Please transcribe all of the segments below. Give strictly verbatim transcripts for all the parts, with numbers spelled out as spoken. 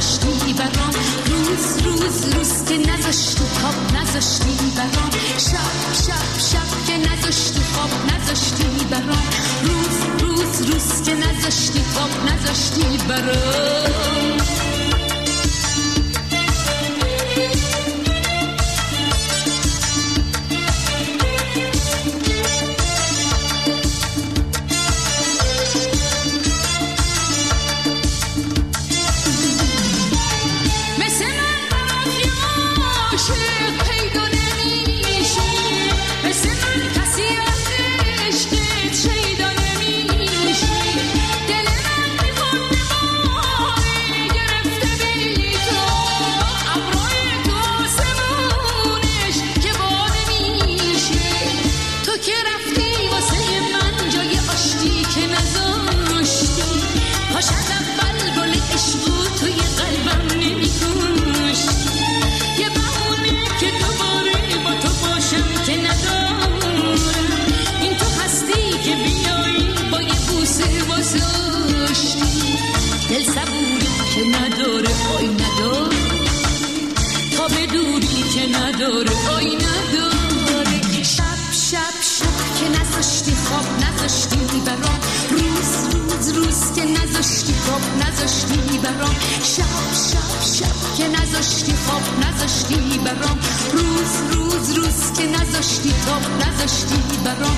نذاشتی برام، روز روز روز که نذاشتی خواب نذاشتی برام، شب شب شب که نذاشتی خواب نذاشتی برام، روز روز روز که نذاشتی خواب نذاشتی برام. دل صبوری که نداره آی نداره، تا به دوری که نداره آی نداره، شب شب شب که نذاشتی خواب نذاشتی برام، روز روز روز که نذاشتی خواب نذاشتی برام، شب شب شب که نذاشتی خواب نذاشتی برام، روز روز روز که نذاشتی خواب نذاشتی برام.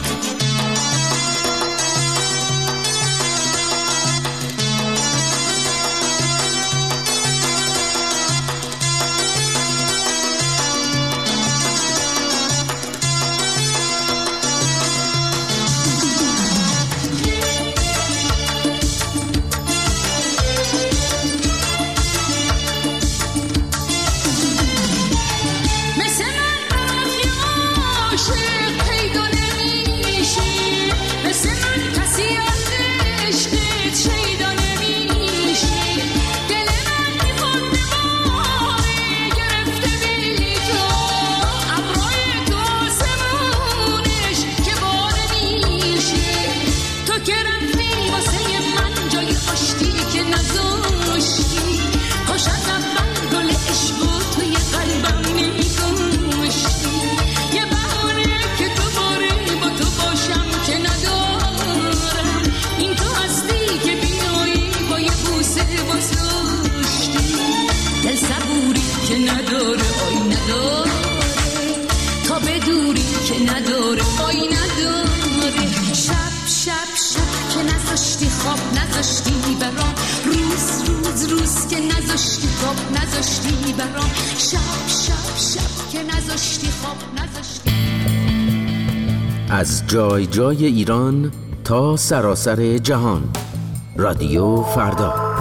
از جای جای ایران تا سراسر جهان، رادیو فردا.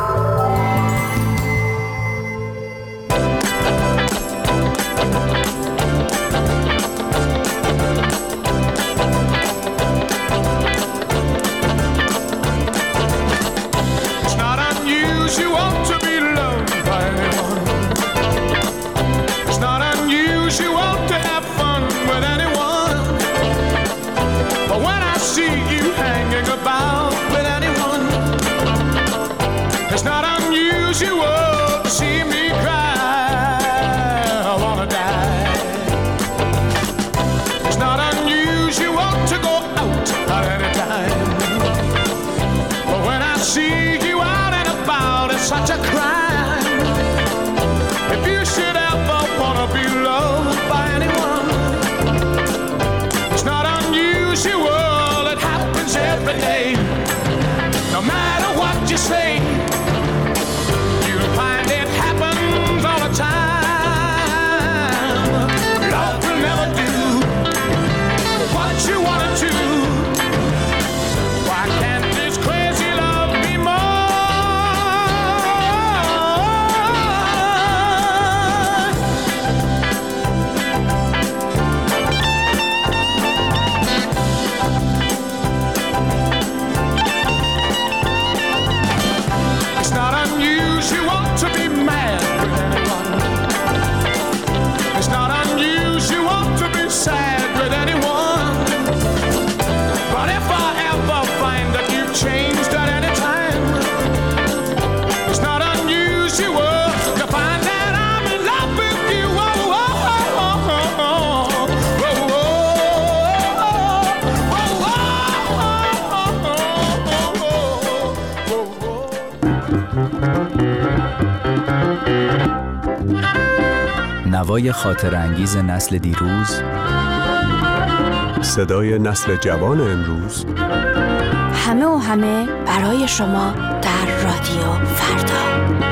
نوای خاطرانگیز نسل دیروز، صدای نسل جوان امروز، همه و همه برای شما در رادیو فردا.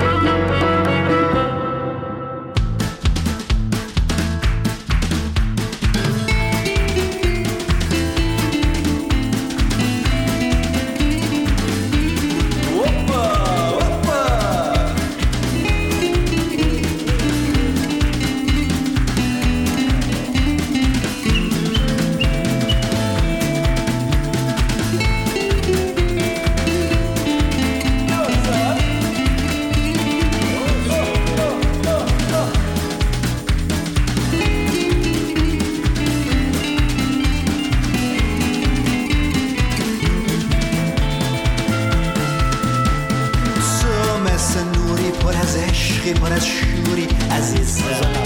پر از شوری عزیزم،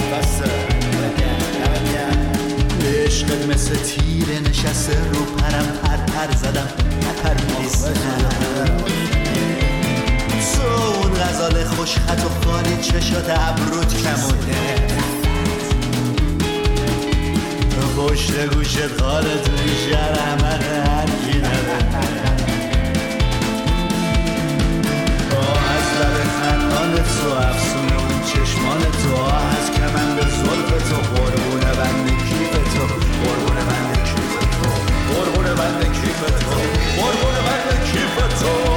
عشقت مثل تیر نشسته رو پرم، پر پر زدم پر میریزم. تو اون غزال خوش خط و خالی چشات ابروت کمونه، پشت گوشت خالت میشه رحمت هرکی نداره. خندان تو افسون اون چشمان تو، از کمند زلف تو، قربون بند کیف تو، قربون بند کیف تو، قربون بند کیف تو، قربون بند کیف تو.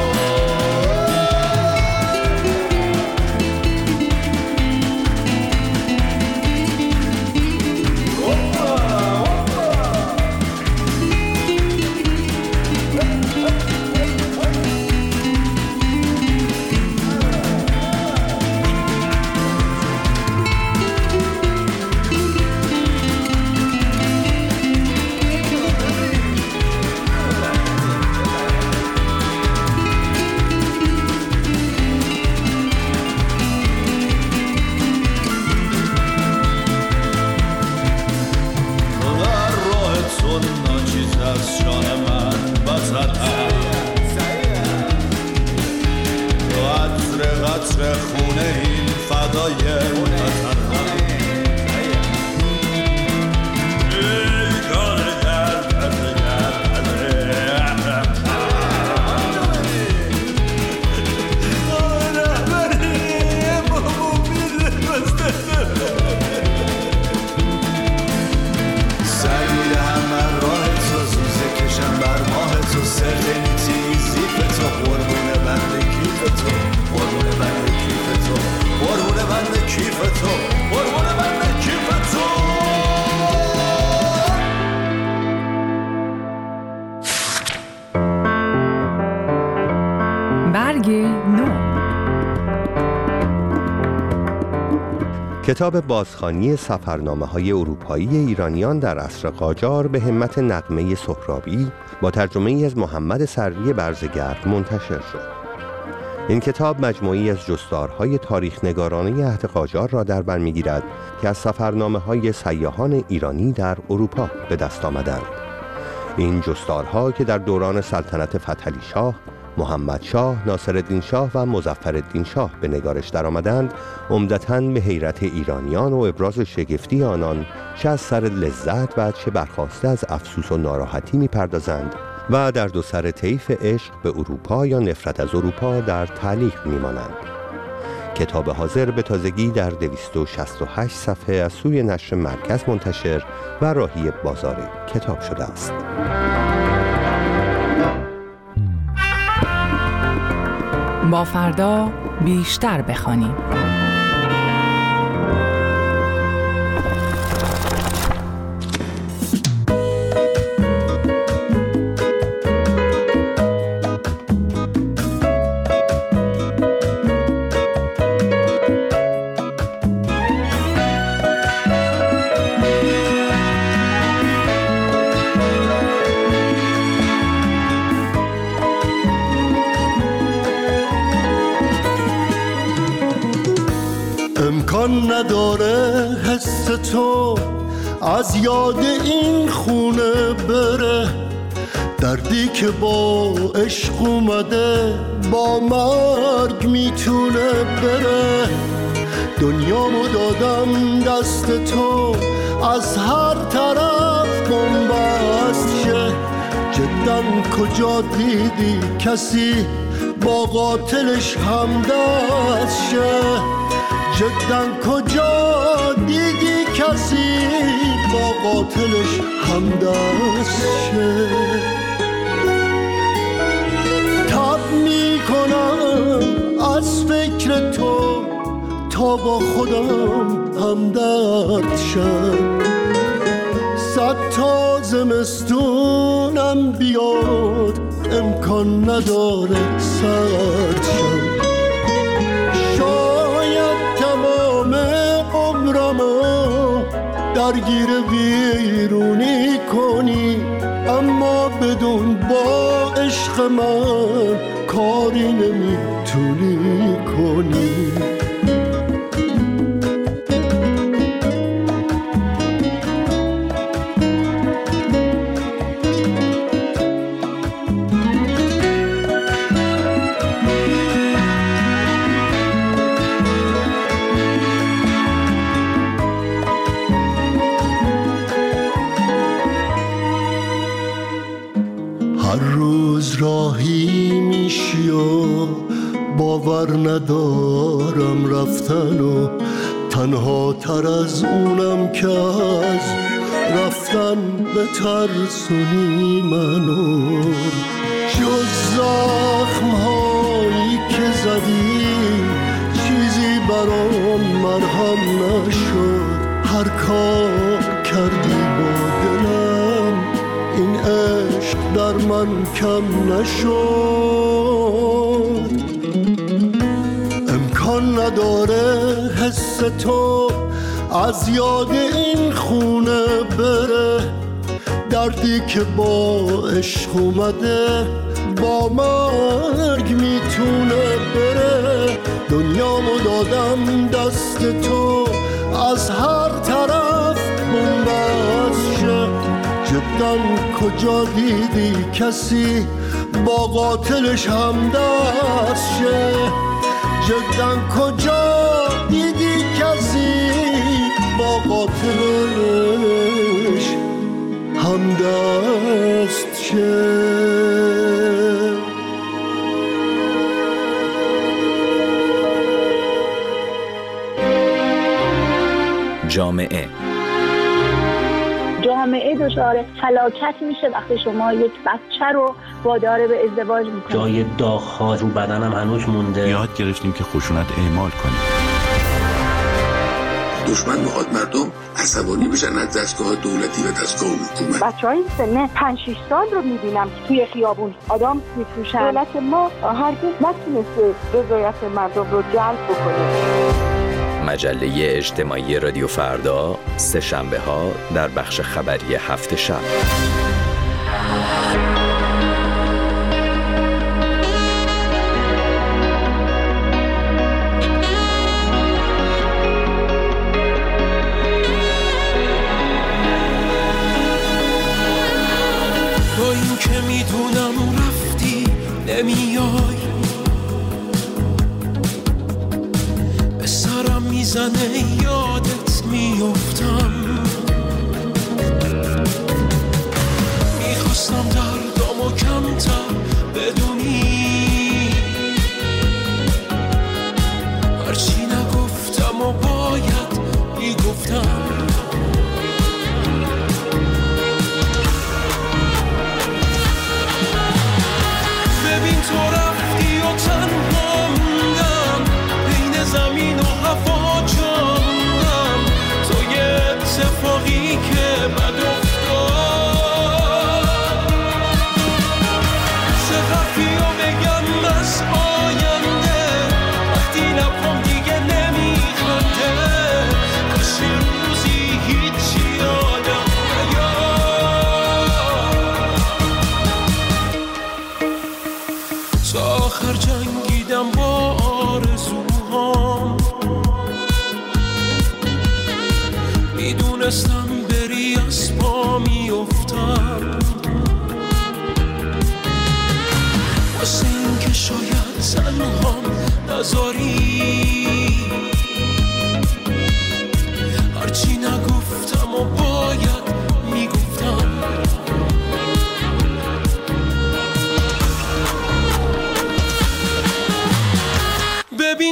کتاب بازخوانی سفرنامه‌های اروپایی ایرانیان در عصر قاجار به همت نغمه سهرابی با ترجمه‌ای از محمد سروی برزگرد منتشر شد. این کتاب مجموعی از جستارهای تاریخ نگارانه عهد قاجار را در بر می‌گیرد که از سفرنامه‌های سیاحان ایرانی در اروپا به دست آمدند. این جستارها که در دوران سلطنت فتحعلی شاه، محمد شاه، ناصرالدین شاه و مظفرالدین شاه به نگارش درآمدند، عمدتاً به حیرت ایرانیان و ابراز شگفتی آنان چه از سر لذت و چه برخاسته از افسوس و ناراحتی می‌پردازند و در دو سر طیف عشق به اروپا یا نفرت از اروپا در تعلیق می‌مانند. کتاب حاضر به تازگی در دویست و شصت و هشت صفحه از سوی نشر مرکز منتشر و راهی بازار کتاب شده است. با فردا بیشتر بخوانیم. امکان نداره حس تو از یاد این خونه بره، دردی که با عشق اومده با مرگ میتونه بره. دنیامو دادم دست تو، از هر طرف بنبست شه. جداً کجا دیدی کسی با قاتلش همدست شه؟ جداً کجا دیدی کسی با قاتلش همدست شه؟ تب میکنم از فکر تو تا با خودم همدرد شم. صد تا زمستونم بیاد امکان نداره سرد شم. شاید تمام عمرمو درگیر ویرونی کنی، اما بدون با عشق من کاری نمیتونی کنی. راهی میشی و باور ندارم رفتن، و تنها تر از اونم که از رفتن بترسونی منو. جز زخم هایی که زدی چیزی برام مرهم نشد. هر کار کردی با دلم این عشق در من کم نشد. امکان نداره حس تو از یاد این خونه بره. دردی که با عشق اومده با مرگ میتونه بره. دنیامو دادم دست تو، از هر طرف بنبست شه. جداً کجا دیدی کسی با قاتلش همدست شه؟ جداً کجا دیدی کسی با قاتلش همدست شه؟ جامعه جامعه دچار فلاکت میشه وقتی شما یک بچه رو وادار به ازدواج میکنید. جای داغ‌ها رو بدنم هنوز مونده. یاد گرفتیم که خشونت اعمال کنیم. دشمن میخواد مردم عصبانی بشن از دستگاه دولتی و دستگاه حکومت. بچهای سن پنج شش سال رو میبینم توی خیابون آدم میفروشن. دولت ما هرگز نتونسته رضایت مردم رو جلب بکنه. مجله اجتماعی رادیو فردا، سه شنبه ها در بخش خبری هفت شب. با این که میدونم رفتی نمیای، به سرم میزنه یادت میافتم. میخواستم دردامو کمتر بدونی، هرچی نگفتم و باید میگفتم. ببین تو رفتی و تنها موندم، بین زمین و هوا جاندم. تو یه اتفاقی که بد افتاد، چقدر یا بگم از آینده وقتی لبم دیگه نمیخنده. کاش یه روزی هیچی یادم تا آخر جنگیدم با آرزوهام، میدونستم بری از پا میافتم. واسه این که شاید تنهام نذاری،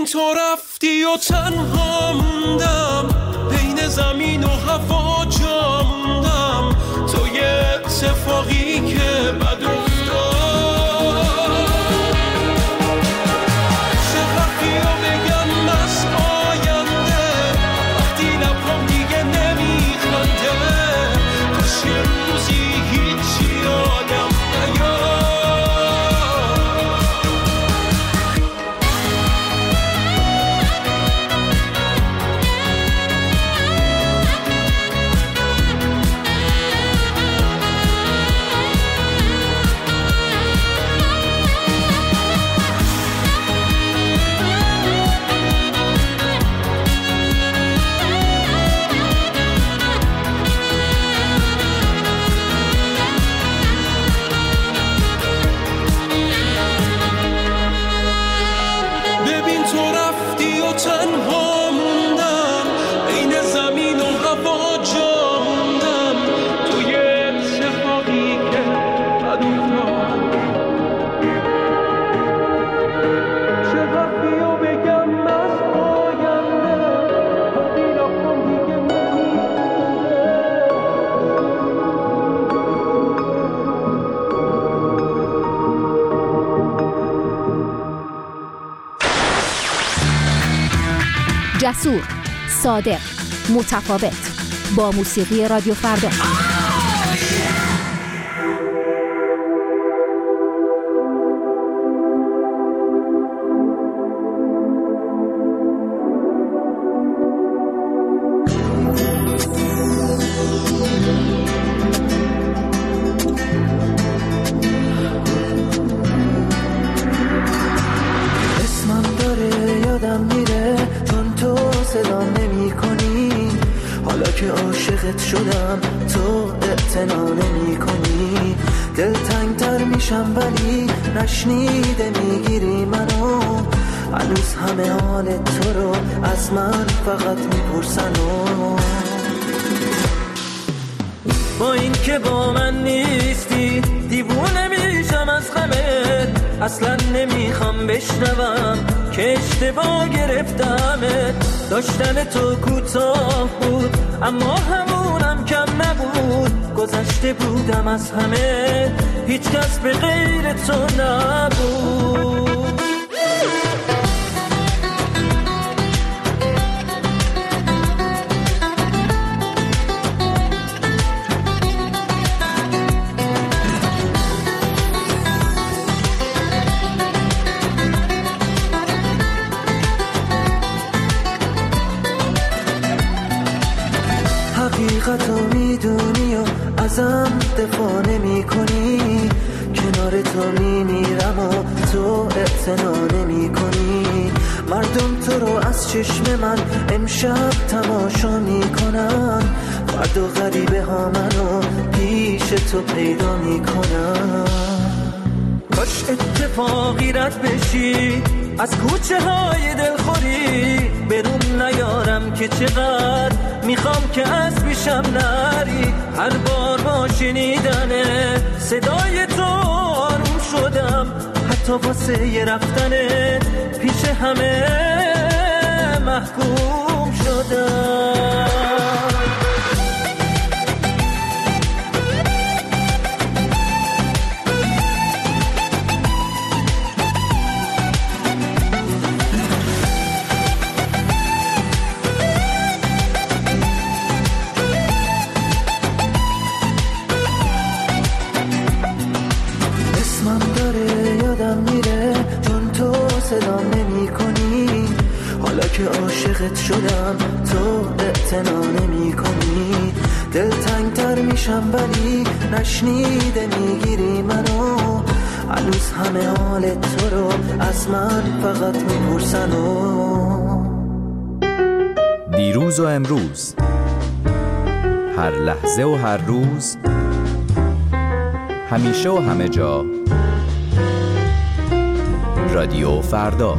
ببین تو رفتی و تنها موندم، بین زمین و هوا جا موندم، تو یه اتفاقی که بد افتاد. چه وقتی رو بگم از آینده وقتی لبم دیگه نمیخنده، کاش یه روزی هیچی یادم نیاد. تنها موندم، بین زمین و هوا جا موندم، تو یه اتفاقی که بد افتاد. چه وقتی رو بگم از آینده وقتی لبم دیگه نمیخنده. جسور، صادق، متفاوت، با موسیقی رادیو فردا. شدم تو اعتنا نمی کنی، دلتنگ تر میشم ولی نشنیده میگیری منو، هنوز همه حال تو رو از من فقط میپرسن و با این که با من نیستی دیوونه میشم از غمت، اصلا نمیخوام بشنوم که اشتباه گرفتمت، داشتن تو کوتاه بود اما همونم کم نبود، گذشته بودم از همه هیچ کس به غیر تو نبود. حقیقتو میدونی و ازم دفاع نمی کنی، کنار تو میمیرم و تو اعتنا نمی کنی، مردم تو رو از چشم من امشب تماشا میکنن، فردا غریبه ها منو پیش تو پیدا میکنن، کاش اتفاقی رد بشی از کوچه های دلخوری، برون نیارم که چقدر میخوام که از پیشم نری، هر بار با شنیدن صدای تو آروم شدم، حتی واسه یه رفتن پیش همه محکوم شدم. صدام نمی کنی، حالا که عاشقت شدم تو اعتنا نمی کنی، دلتنگ تر میشم ولی نشنیده میگیری منو، هنوز همه حال تو رو از من فقط میپرسن و دیروز و امروز، هر لحظه و هر روز، همیشه و همه جا، رادیو فردا.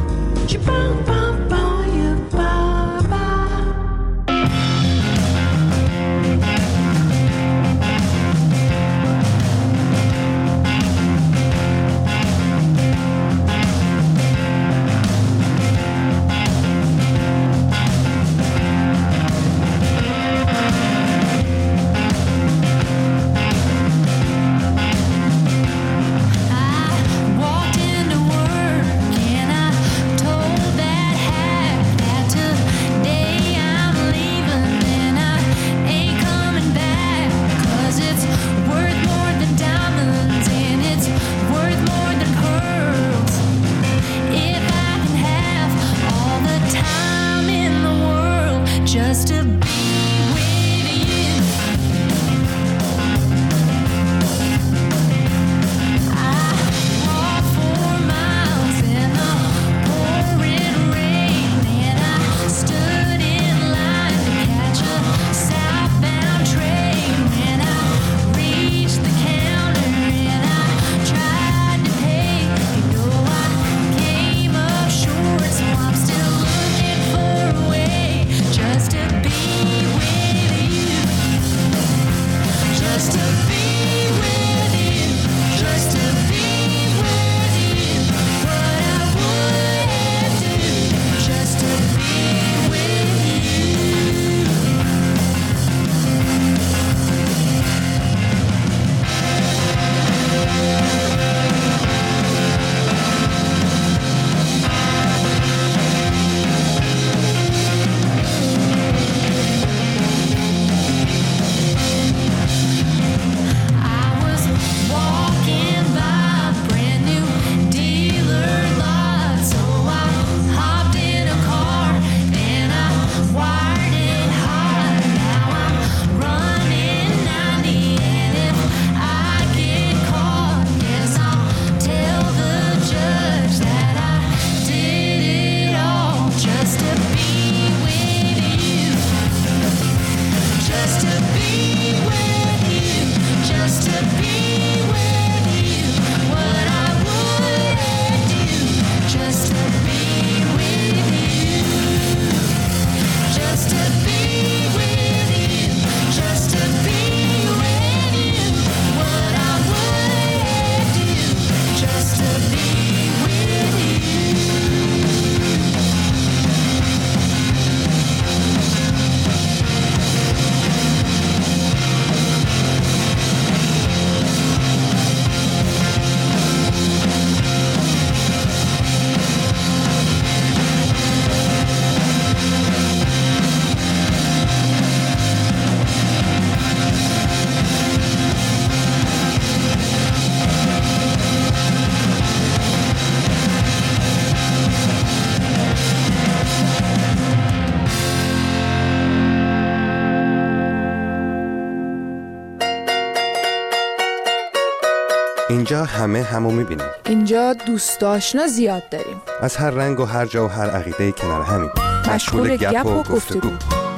اینجا همه همو میبینیم. اینجا دوست آشنا زیاد داریم. از هر رنگ و هر جا و هر عقیده کنار همین. مشغول گپ و گفتگو.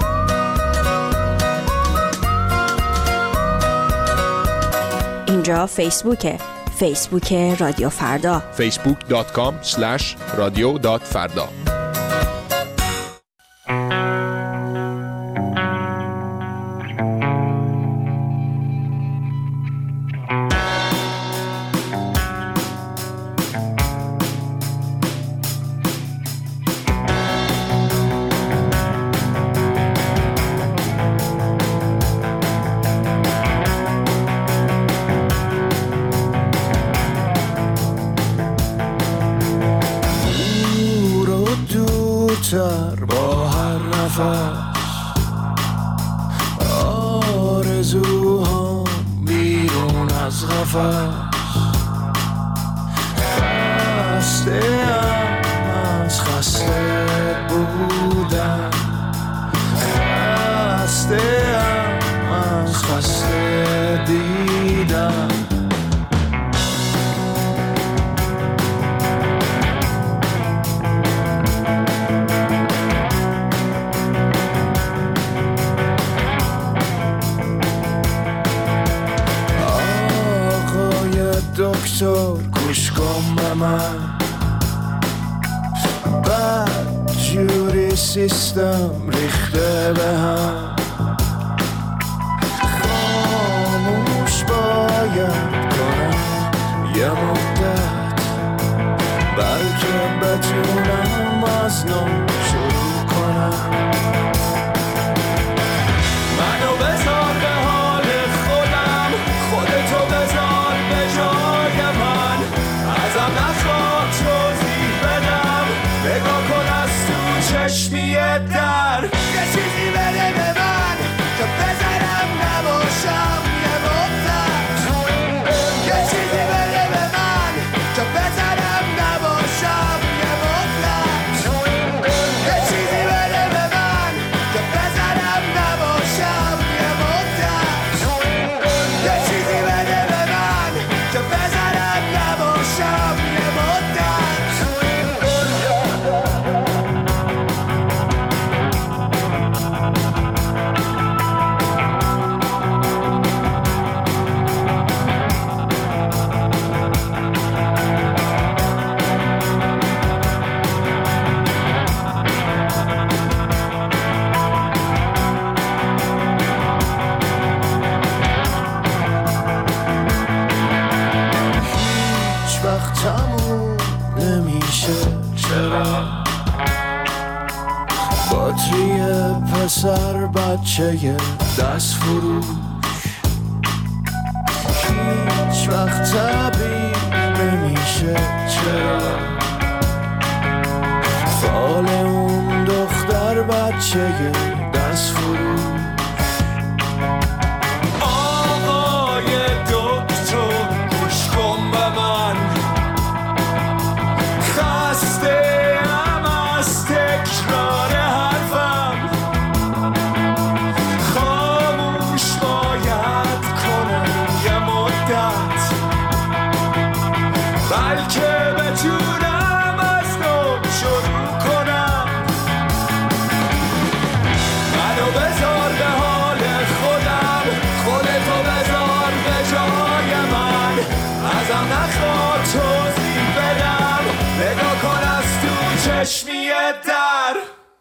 اینجا فیسبوکه. فیسبوک رادیو فردا. فیسبوک دات کام اسلش رادیو دات فردا. با هر نفس آرزوها بیرون از قفس خسته ام از خسته بودن خسته ام از خسته دیدن دکتر گوش کن به من بد جوری سیستم ریخته به هم خاموش باید کنم یه مدت بلکه بتونم از نو شروع کنم منو بذار به حال خودم خودتو بذار به جای من ازم نخواه توضیح بدم نگاه کن از تو چشمی در یه چیزی بده به من که بذارم نباشم یه مدت یه چیزی بده به من که بذارم نباشم یه مدت یه چیزی بده به من که بذارم نباشم یه مدت یه چیزی بده به من که بذارم نباشم یه مدت هیچ وقت تموم نمیشه چرا باتری پسر بچه دست فروش هیچ وقت طبیب نمیشه چرا فال اون دختر بچه دست فروش آقای دکتر گوش کن به من خسته ام از تکرار حرفم خاموش باید کنم یه مدت بلکه بتونم از نو شروع کنم منو بذار به حال خودم خودتو بذار به جای من ازم نخواه توضیح بدم نگاه کن از تو چشمی در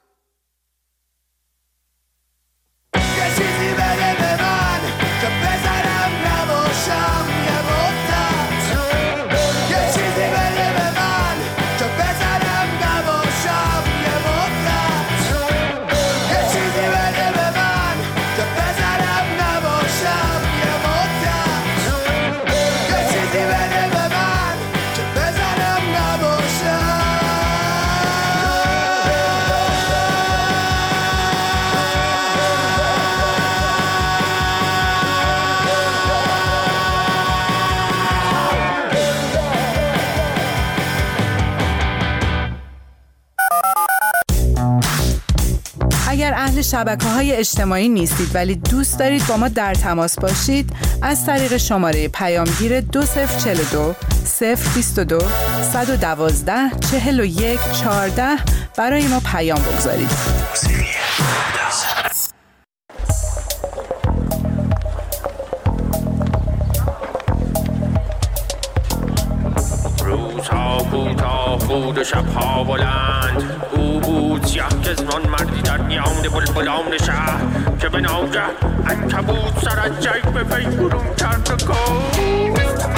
یه چیزی بده به من که بذارم نباشم یه مدت یه چیزی بده به من که بذارم نباشم یه مدت یه چیزی بده به من که بذارم نباشم یه مدت یه چیزی بده به من که بذارم نباشم شبکه‌های اجتماعی نیستید ولی دوست دارید با ما در تماس باشید، از طریق شماره پیامگیر دو صفر چهل و دو صفر بیست و دو صد و دوازده چهل و یک چهارده برای ما پیام بگذارید. روزها کوتاه بود و شبها بلند، او بود سیاه چشمان مردی در میان بلبلان شهر که به ناگه عنکبوت سر از جیب به وی برون کرد و گفت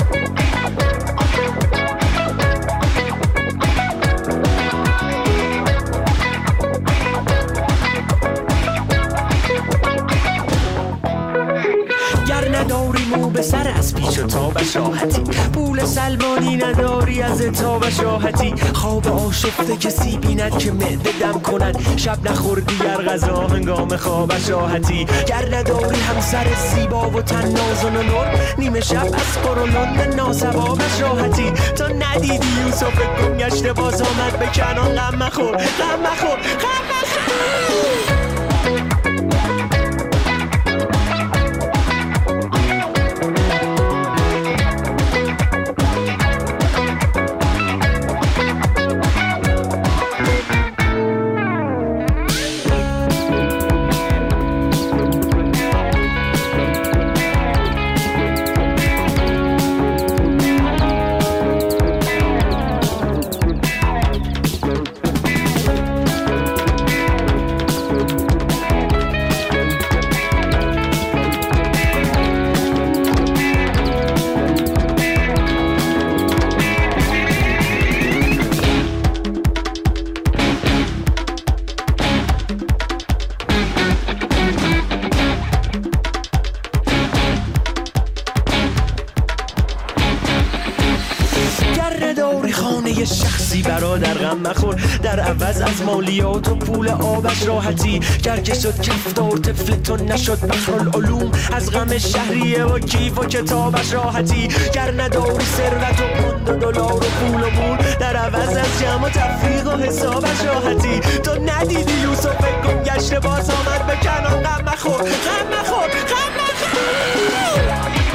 نداری مو به سر از پیش و تاب شاحتی، پول سلمانی نداری از تاب شاحتی، خواب آشفته کسی بیند که معده دم کند، شب نخوردی گر غذا هنگام خواب شاحتی، گر نداری همسر زیبا و تن نازن و نور، نیمه شب از قرولون ناسباب شاحتی، تو ندیدی یوسف گم گشته باز آمد به کنان، غم مخور غم مخور غم مخور. شخصی برادر غم مخور، در عوض از مالیات و پول آبش راحتی، گر که شد کفتار طفل تو نشد بحرالعلوم، از غم شهریه و کیف و کتابش راحتی، گر نداری ثروت و پوند و دلار و پول و مول، در عوض از جمع و تفریق و حسابش راحتی، تو ندیدی یوسف گم گشته باز آمد به کنان، غم مخور غم مخور غم مخور.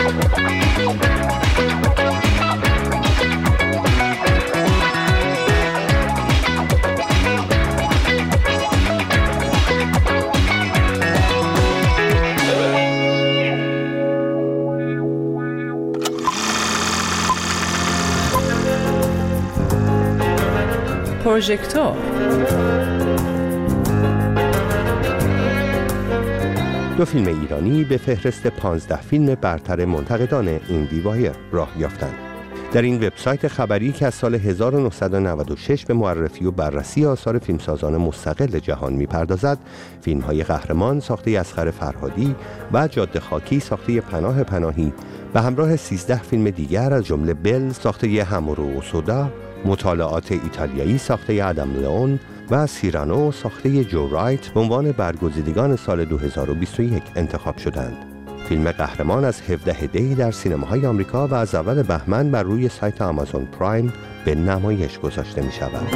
پروژکتور دو فیلم ایرانی به فهرست پانزده فیلم برتر منتقدان ایندی وایر راه یافتند. در این وبسایت خبری که از سال هزار و نهصد و نود و شش به معرفی و بررسی آثار فیلمسازان مستقل جهان می‌پردازد، فیلم‌های قهرمان ساخته اصغر فرهادی و جاده خاکی ساخته پناه پناهی به همراه سیزده فیلم دیگر از جمله بل ساخته همورو اوسودا، مطالعات ایتالیایی ساخته ادم لئون و سیرانو ساخته جو رایت به عنوان برگزیدگان سال دو هزار و بیست و یک انتخاب شدند. فیلم قهرمان از هفدهم دی در سینماهای آمریکا و از اول بهمن بر روی سایت آمازون پرایم به نمایش گذاشته می شود.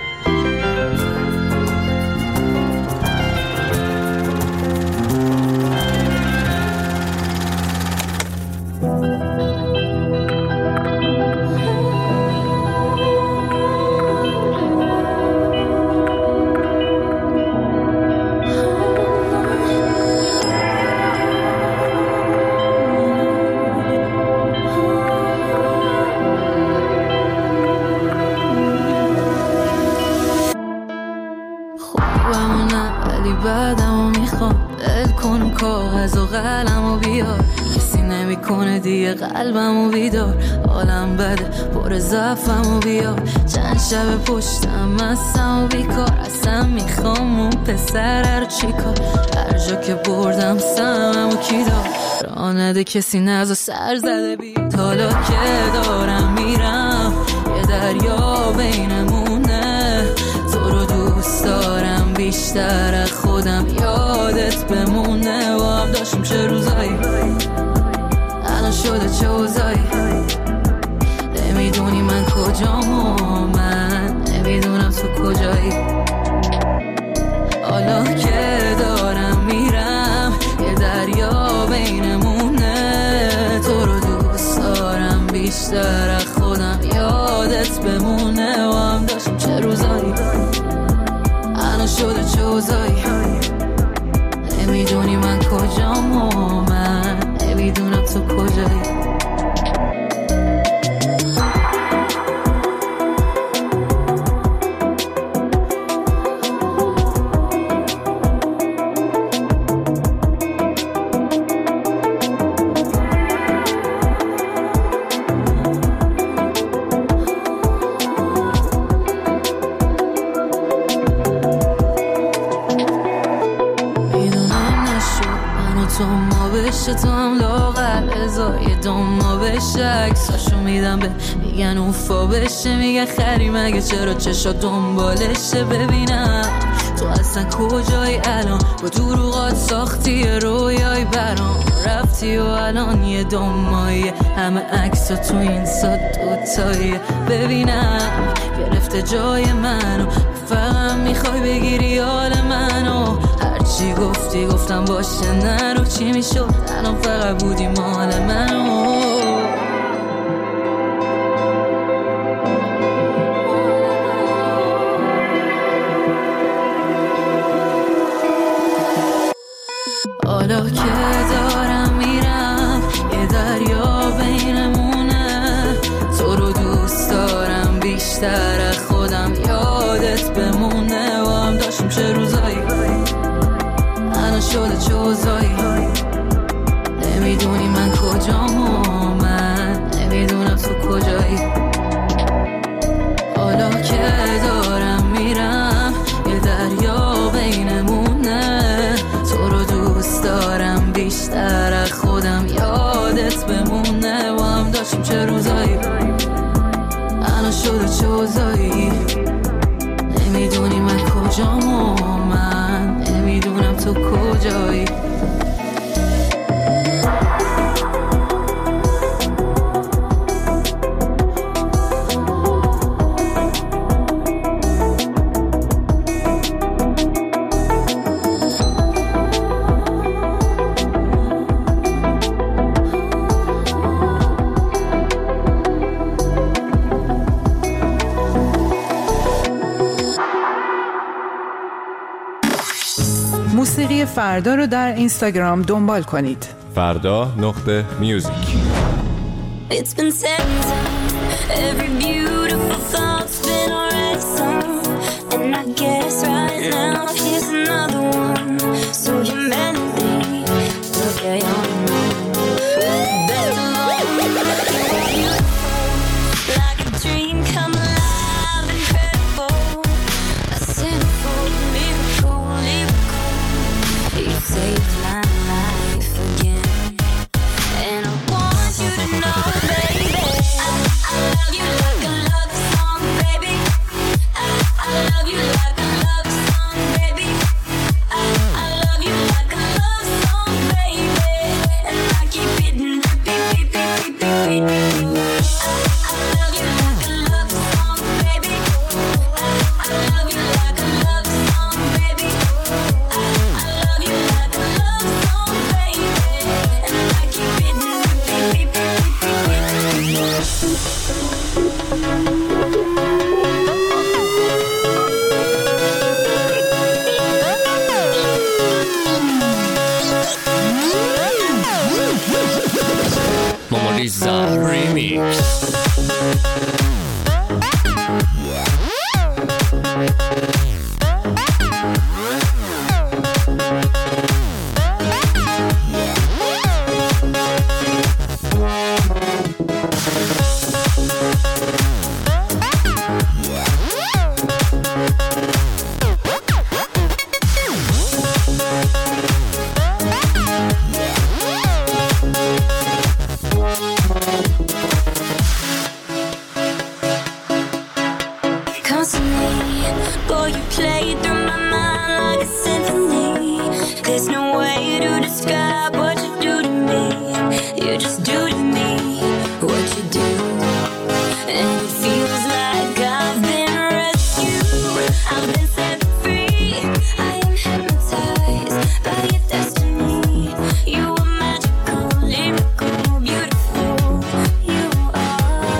قلبمو بیدار، حالم بده پر ضعفمو بیار، چند شب پشتم مستم و بیکار، اصلا میخوام اون پسر رو چیکار، هر جا که بردم سممو کی دار، راه نده کسی نزا سر زده بید، حالا که دارم میرم یه دریا بینمونه، تو رو دوست دارم بیشتر از خودم، یادت بمونه و هم داشتیم چه روزایی شده چه اوزایی، نمیدونی من کجام و من نمیدونم تو کجایی، حالا که بیشتر از خودم یادت بمونه و هم داشتیم چه روزایی الان شده چوزایی نمیدونی من کجام و من نمیدونم تو کجایی تو هم لاغر ازای دوما بشه عکساشو میدم به میگن اوفا بشه میگن خری مگه چرا چشا دنبالشه ببینم تو اصلا کجایی الان با دروغات ساختی رویای برام رفتی و الان یه دومایی همه عکسا تو این سا دوتایی ببینم گرفته جای منو فقط میخوای بگیری حال منو چی گفتی گفتم باشه نرو چی میشد الان فقط بودی مال منو حالا که دارم میرم یه دریا بینمونه تو رو دوست دارم بیشتر از خودم یادت بمونه و هم داشتیم چه روزایی شده چوزایی نمیدونی من کجام و من نمیدونم تو کجایی حالا که دارم میرم یه دریا بینمونه تو رو دوست دارم بیشتر از خودم یادت بمونه و هم داشتیم چه روزایی الان شده چوزایی نمیدونی من کجام و من نمیدونم تو کجایی موسیقی فردا رو در اینستاگرام دنبال کنید. فردا نقطه میوزیک. It's been said every beautiful thought's been already sung and I guess right now here's another one so you meant me look at your best of all like a dream come alive incredible a sinful miracle miracle you saved my life again and I want you to know baby I, I love you like a love song baby I, I love you like a love song baby I, I love you like a love song baby and I keep hitting beep beep beep beep beep beep I, I love you like a love song baby I, I love you like a love song baby I, I love you like a love song baby and I keep hitting beep beep beep beep Momoriza Remix. You are magical, lyrical, beautiful. You are.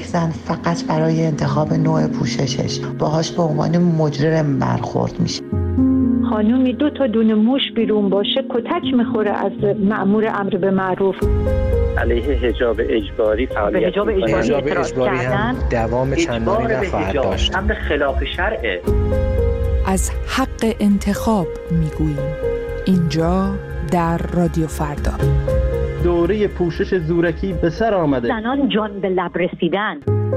زن فقط برای انتخاب نوع پوششش باهاش به عنوان مجرم برخورد میشه. خانومی دو تا دونه موش بیرون باشه کتک میخوره از مأمور امر به معروف. علیه حجاب اجباری فعالیت حجاب اجباری, حجاب اجباری هم دوام چندانی نخواهد داشت. امر خلاف شرعه. از حق انتخاب میگوییم اینجا در رادیو فردا. دوره پوشش زورکی به سر آمده. زنان جان به لب رسیدن.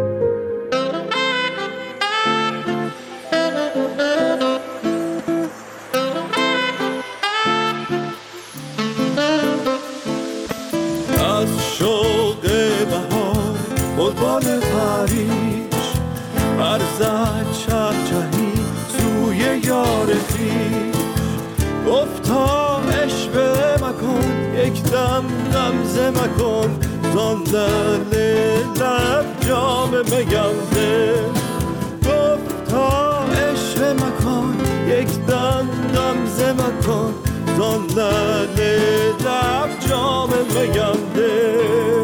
از شوق بهار بلبل پریش برزد چهچهی سوی یار خویش گفتا عشوه مکن یک دم غمزه مکن زان لعل لب جام میم ده گفتا عشوه مکن یک دم غمزه مکن زان لعل لب جام میم ده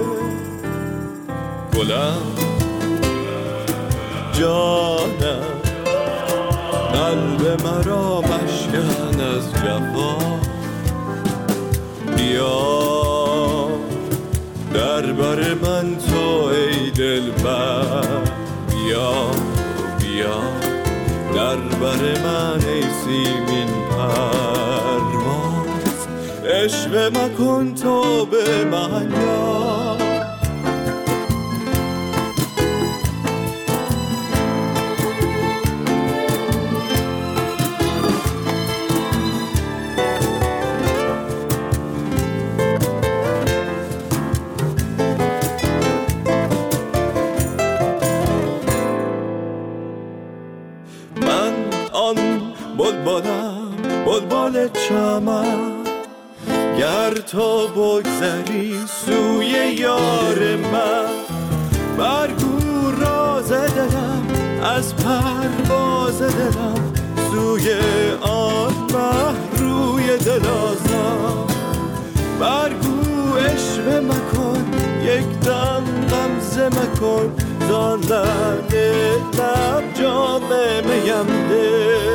گلم جانم قلب مرا مشکن از جفا بیا در بر من تو ای دلبر بیا بیا در بر من ای سیمین پرواز عشق مکن تو به من یار بلبلم بلبل چمن گر تو بگذری سوی یار من برگو راز دلم از پرواز دلم سوی آن مه روی دلازم برگو عشوه مکن یک دم غمزه مکن زان لعل لب جام میم ده